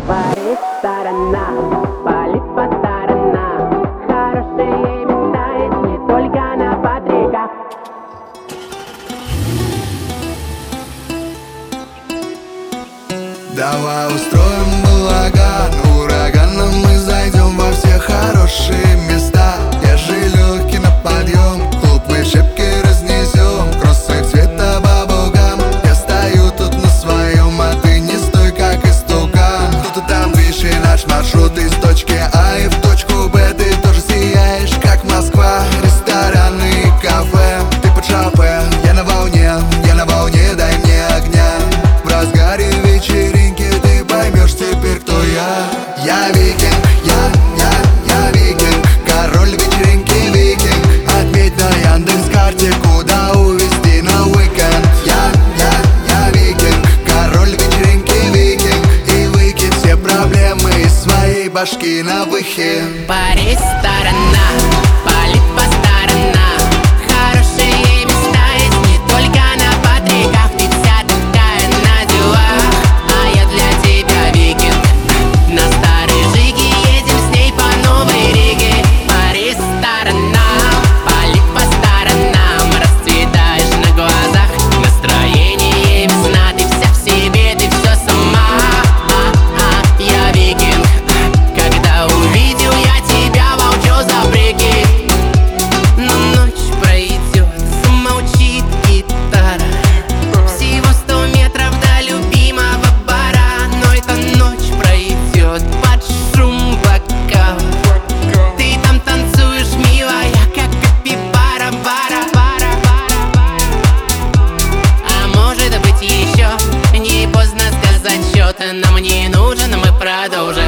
По ресторанам, пали по сторонам. Хорошие места есть не только на Патриках. Давай устроим балаган, ураганом мы зайдем во все хорошие места. Я же легкий на подъем, глупые шибки разнесем. Кроссы цвета баблгам, я стою тут на своем, а ты не стой как истукан. Тут и там выше наш маршрут из точки А и в точку Б. Ты тоже сияешь, как Москва, рестораны и кафе. Ты под шофе, я на волне, дай мне огня. В разгаре вечеринки ты поймешь теперь, кто я. Я викинг, я викинг, король вечеринки викинг. Отметь на Яндекс.Карте, куда увезти на уикенд. Я викинг, король вечеринки викинг. И выкинь все проблемы из своей башки на выход. По ресторанам, пали по сторонам. Хорошие места есть не только на Патриках. Ты вся такая на делах, а я для тебя викинг. На старой Жиге едем с ней по новой Риге. По ресторанам, пали по сторонам. Расцветаешь на глазах, настроение весна. Ты вся в себе, ты все сама. Я викинг. Когда увидел я тебя, молчу за брюки. Но ночь пройдет, замолчит гитара. Всего 100 метров до любимого бара. Но эта ночь пройдет под шум бокала. Ты там танцуешь, милая, как капибара, бара. А может быть еще не поздно сказать счет. Нам не нужен, мы продолжим.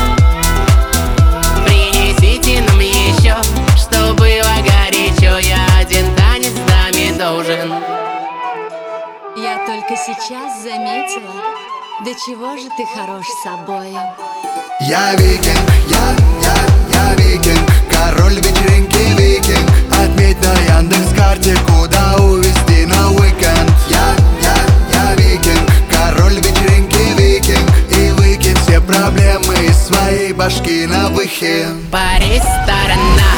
Принесите нам еще, что было горячо. Я один танец с нами должен. Я только сейчас заметила, до чего же ты хорош собою. Я викинг, я викинг, король вечеринки викинг. Отметь на Яндекс.Карте, куда увезти на уикенд. Я викинг, король вечеринки викинг. И выкинь все проблемы из своей башки на выход. По ресторанам.